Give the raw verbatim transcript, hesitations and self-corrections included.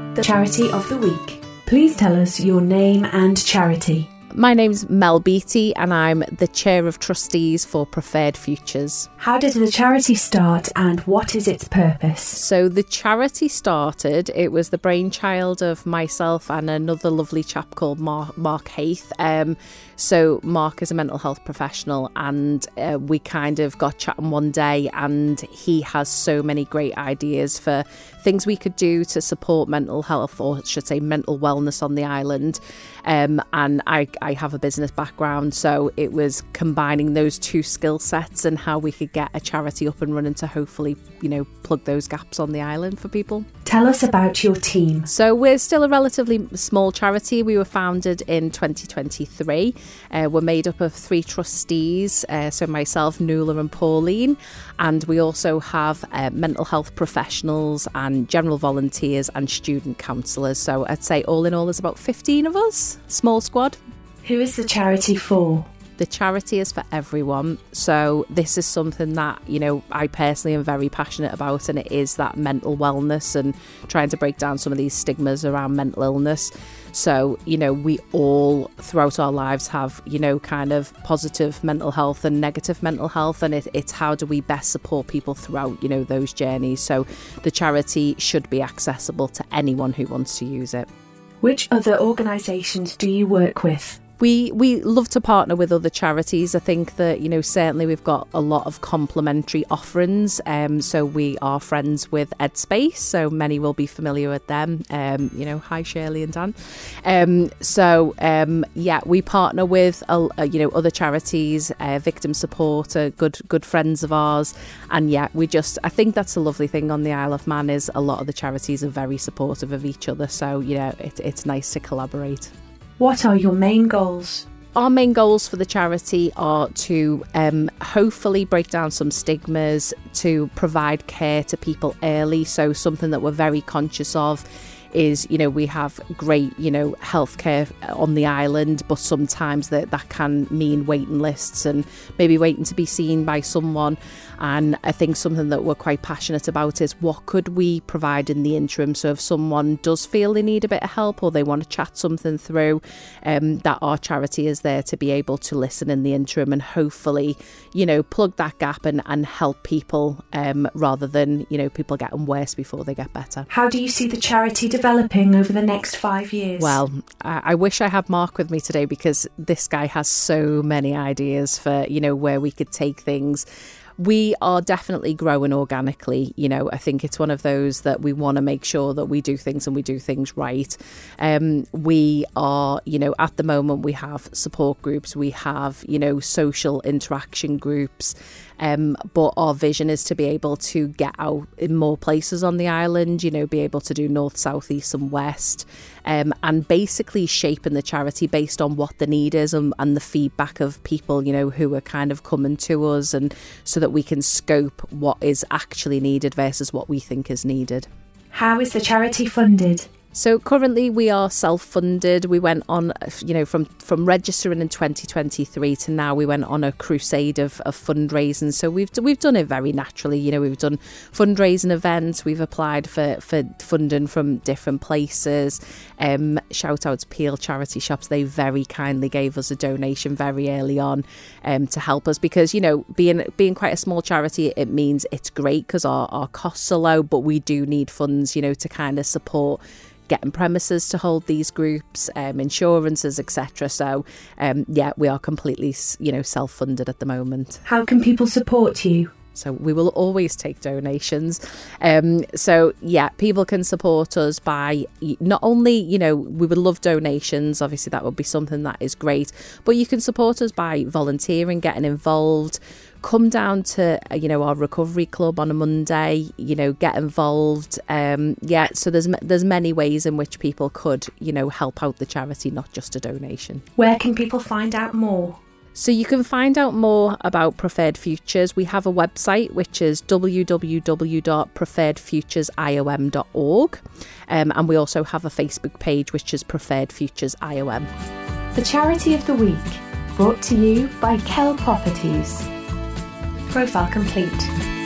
The Charity of the Week. Please tell us your name and charity. My name's Mel Beattie and I'm the Chair of Trustees for Preferred Futures. How did the charity start and what is its purpose? So the charity started, it was the brainchild of myself and another lovely chap called Mark, Mark Haith. Um, so Mark is a mental health professional and uh, we kind of got chatting one day and he has so many great ideas for things we could do to support mental health, or I should say mental wellness on the island. Um, and I, I have a business background, so it was combining those two skill sets and how we could get a charity up and running to hopefully, you know, plug those gaps on the island for people. Tell us about your team. So we're still a relatively small charity. We were founded in twenty twenty-three. Uh, we're made up of three trustees, uh, so myself, Nuala and Pauline, and we also have uh, mental health professionals and general volunteers and student counsellors. So I'd say all in all there's about fifteen of us, small squad. Who is the charity for? The charity is for everyone. So this is something that, you know, I personally am very passionate about, and it is that mental wellness and trying to break down some of these stigmas around mental illness. So, you know, we all throughout our lives have, you know, kind of positive mental health and negative mental health, and it, it's how do we best support people throughout, you know, those journeys. So the charity should be accessible to anyone who wants to use it. Which other organisations do you work with? We we love to partner with other charities. I think that, you know, certainly we've got a lot of complementary offerings. Um, so we are friends with Edspace, so many will be familiar with them. Um, you know, hi Shirley and Dan. Um, so um, yeah, we partner with uh, you know other charities. Uh, Victim Support are good good friends of ours, and yeah, we just I think that's a lovely thing on the Isle of Man is a lot of the charities are very supportive of each other. So you know, it, it's nice to collaborate. What are your main goals? Our main goals for the charity are to um, hopefully break down some stigmas, to provide care to people early. So something that we're very conscious of is, you know, we have great, you know, healthcare on the island, but sometimes that, that can mean waiting lists and maybe waiting to be seen by someone. And I think something that we're quite passionate about is what could we provide in the interim? So if someone does feel they need a bit of help or they want to chat something through, um, that our charity is there to be able to listen in the interim and hopefully, you know, plug that gap and, and help people um, rather than, you know, people getting worse before they get better. How do you see the charity developing over the next five years? Well, I, I wish I had Mark with me today because this guy has so many ideas for, you know, where we could take things. We are definitely growing organically. You know, I think it's one of those that we want to make sure that we do things and we do things right. Um, we are, you know, at the moment we have support groups, we have, you know, social interaction groups. Um, but our vision is to be able to get out in more places on the island, you know, be able to do north, south, east and west, um, and basically shaping the charity based on what the need is and, and the feedback of people, you know, who are kind of coming to us, and so that we can scope what is actually needed versus what we think is needed. How is the charity funded? So currently we are self-funded. We went on, you know, from, from registering in twenty twenty-three to now we went on a crusade of, of fundraising. So we've we've done it very naturally. You know, we've done fundraising events. We've applied for, for funding from different places. Um, shout out to Peel Charity Shops. They very kindly gave us a donation very early on um, to help us because, you know, being being quite a small charity, it means it's great because our, our costs are low, but we do need funds, you know, to kind of support getting premises to hold these groups, um, insurances, et cetera. So, um, yeah, we are completely, you know, self-funded at the moment. How can people support you? So we will always take donations. Um, so, yeah, people can support us by not only, you know, we would love donations. Obviously, that would be something that is great. But you can support us by volunteering, getting involved. Come down to, you know, our recovery club on a Monday, you know, get involved. Um, yeah, so there's there's many ways in which people could, you know, help out the charity, not just a donation. Where can people find out more? So you can find out more about Preferred Futures. We have a website which is w w w dot preferred futures i o m dot org, um, and we also have a Facebook page which is Preferred Futures I O M. The Charity of the Week, brought to you by Kell Properties. Profile complete.